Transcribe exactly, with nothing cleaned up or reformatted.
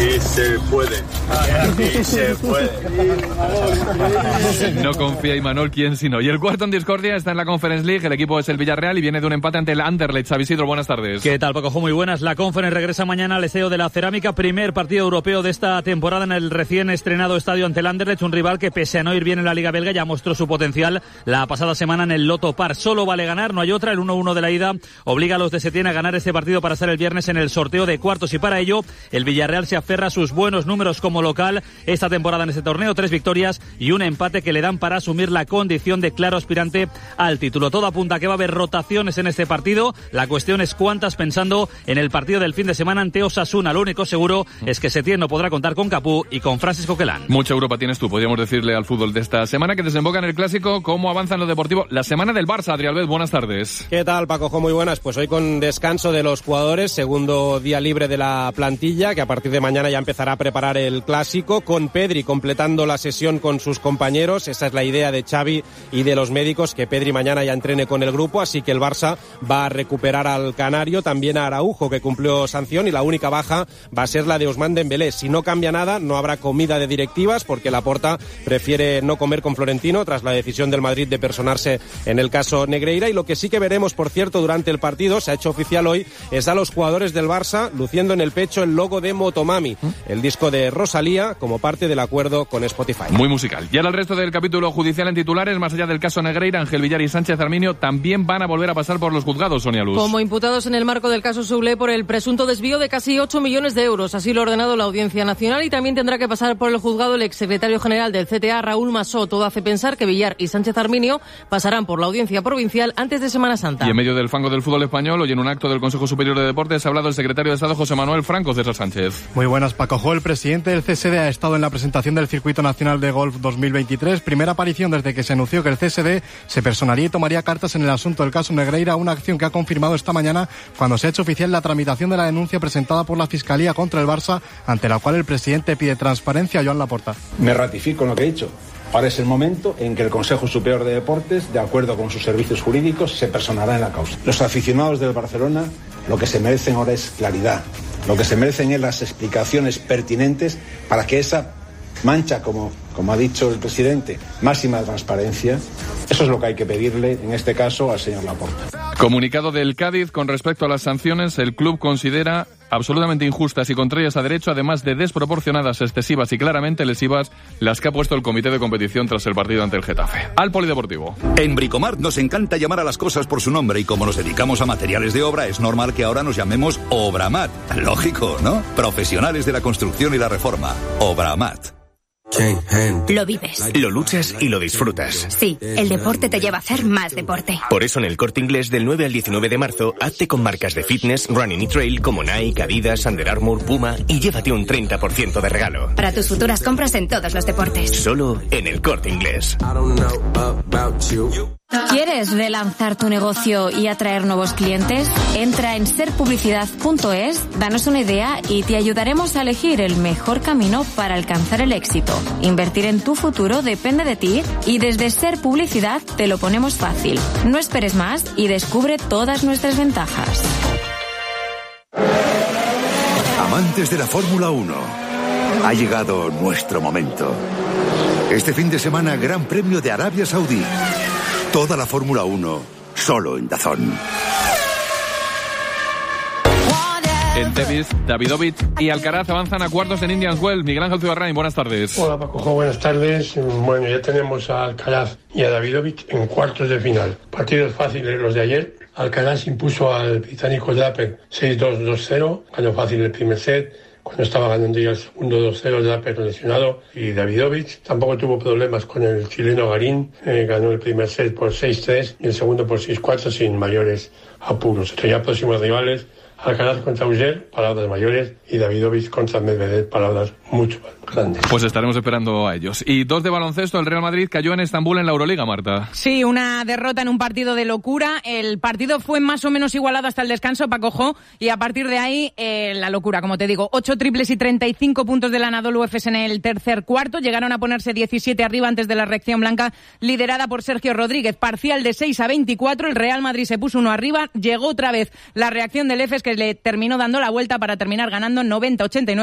Sí se puede. Sí se puede. No confía Imanol, ¿quién sino? Y el cuarto en discordia está en la Conference League. El equipo es el Villarreal y viene de un empate ante el Anderlecht. Xavi Isidro, buenas tardes. ¿Qué tal, Paco? Muy buenas. La Conference regresa mañana al Liceo de la Cerámica. Primer partido europeo de esta temporada en el recién estrenado estadio ante el Anderlecht. Un rival que, pese a no ir bien en la Liga Belga, ya mostró su potencial la pasada semana en el Loto Par. Solo vale ganar, no hay otra. El uno uno de la ida obliga a los de Setién a ganar este partido para estar el viernes en el sorteo de cuartos. Y para ello, el Villarreal se aferra a sus buenos números como local esta temporada en este torneo. Tres victorias y un empate que le dan para asumir la condición de claro aspirante al título. Todo apunta a que va a haber rotaciones en este partido. La cuestión es cuántas, pensando en el partido del fin de semana ante Osasuna. Lo único seguro es que Setién no podrá contar con Capú y con Francis Coquelin. Mucha Europa tienes tú, podríamos decirle, al fútbol de esta semana que desemboca en el Clásico. ¿Cómo avanza en lo deportivo? La semana del Barça, Adrián Albez, buenas tardes. ¿Qué tal, Paco? Muy buenas. Pues hoy con descanso de los jugadores, segundo día libre de la plantilla, que a partir de mañana ya empezará a preparar el Clásico, con Pedri completando la sesión con sus compañeros. Esa es la idea de Xavi y de los médicos, que Pedri mañana ya entrene con el grupo, así que el Barça va a recuperar al canario, también a Araujo, que cumplió sanción, y la única baja va a ser la de Ousmane Dembélé. Si no cambia nada, no habrá comida de directivas, porque Laporta prefiere no comer con Florentino tras la decisión del Madrid de personarse en el caso Negreira. Y lo que sí que veremos, por cierto, durante el partido, se ha hecho oficial hoy, es a los jugadores del Barça luciendo en el pecho el logo de Motomami, el disco de Rosalía, como parte del acuerdo con Spotify. Muy musical. Y ahora el resto del capítulo judicial en titulares. Más allá del caso Negreira, Ángel Villar y Sánchez Arminio también van a volver a pasar por los juzgados, Sonia Luz. Como imputados en el marco del caso Soulé por el presunto desvío de casi ocho millones de euros. Así lo ha ordenado la Audiencia Nacional, y también tendrá que pasar por el juzgado el exsecretario general del C T A, Raúl Masó. Todo hace pensar que Villar y Sánchez Arminio pasarán por la Audiencia Provincial antes de Semana Santa. Y en medio del fango del fútbol español, hoy en un acto del Consejo Superior de Deportes ha hablado el secretario de Estado José Manuel Franco César Sánchez. Muy buenas, Paco. El presidente del C S D ha estado en la presentación del Circuito Nacional de Golf dos mil veintitrés, primera aparición desde que se anunció que el C S D se personaría y tomaría cartas en el asunto del caso Negreira, una acción que ha confirmado esta mañana cuando se ha hecho oficial la tramitación de la denuncia presentada por la Fiscalía contra el Barça, ante la cual el presidente pide transparencia a Joan Laporta. Me ratifico en lo que he dicho. Ahora es el momento en que el Consejo Superior de Deportes, de acuerdo con sus servicios jurídicos, se personará en la causa. Los aficionados del Barcelona lo que se merecen ahora es claridad. Lo que se merecen es las explicaciones pertinentes para que esa mancha, como, como ha dicho el presidente, máxima transparencia. Eso es lo que hay que pedirle, en este caso, al señor Laporta. Comunicado del Cádiz con respecto a las sanciones. El club considera absolutamente injustas y contrarias a derecho, además de desproporcionadas, excesivas y claramente lesivas, las que ha puesto el comité de competición tras el partido ante el Getafe. Al polideportivo. En Bricomart nos encanta llamar a las cosas por su nombre, y como nos dedicamos a materiales de obra, es normal que ahora nos llamemos Obramat. Lógico, ¿no? Profesionales de la construcción y la reforma. Obramat. Lo vives. Lo luchas y lo disfrutas. Sí, el deporte te lleva a hacer más deporte. Por eso en el Corte Inglés, del nueve al diecinueve de marzo, hazte con marcas de fitness, running y trail como Nike, Adidas, Under Armour, Puma, y llévate un treinta por ciento de regalo. Para tus futuras compras en todos los deportes. Solo en el Corte Inglés. ¿Quieres relanzar tu negocio y atraer nuevos clientes? Entra en ser publicidad punto es, danos una idea y te ayudaremos a elegir el mejor camino para alcanzar el éxito. Invertir en tu futuro depende de ti, y desde Ser Publicidad te lo ponemos fácil. No esperes más y descubre todas nuestras ventajas. Amantes de la Fórmula uno, ha llegado nuestro momento. Este fin de semana, Gran Premio de Arabia Saudí. Toda la Fórmula uno, solo en DAZN. En tenis, Davidovich y Alcaraz avanzan a cuartos en Indian Wells. Miguel Ángel Zugarrain, buenas tardes. Hola, Paco, buenas tardes. Bueno, ya tenemos a Alcaraz y a Davidovich en cuartos de final. Partidos fáciles los de ayer. Alcaraz impuso al británico Draper seis dos, dos cero, ganó fácil el primer set, cuando estaba ganando ya el segundo dos cero, Draper lesionado, y Davidovich tampoco tuvo problemas con el chileno Garín, eh, ganó el primer set por seis tres y el segundo por seis cuatro sin mayores apuros. Entre ya próximos rivales, Alcaraz contra Auger, palabras mayores, y Davidovich contra Medvedev, palabras mucho más grandes. Pues estaremos esperando a ellos. Y dos de baloncesto, el Real Madrid cayó en Estambul en la Euroliga, Marta. Sí, una derrota en un partido de locura. El partido fue más o menos igualado hasta el descanso, Paco Jo, y a partir de ahí, eh, la locura, como te digo. Ocho triples y treinta y cinco puntos del Anadolu Efes en el tercer cuarto. Llegaron a ponerse diecisiete arriba antes de la reacción blanca, liderada por Sergio Rodríguez. Parcial de seis a veinticuatro, el Real Madrid se puso uno arriba. Llegó otra vez la reacción del Efes, que le terminó dando la vuelta para terminar ganando noventa a ochenta y nueve.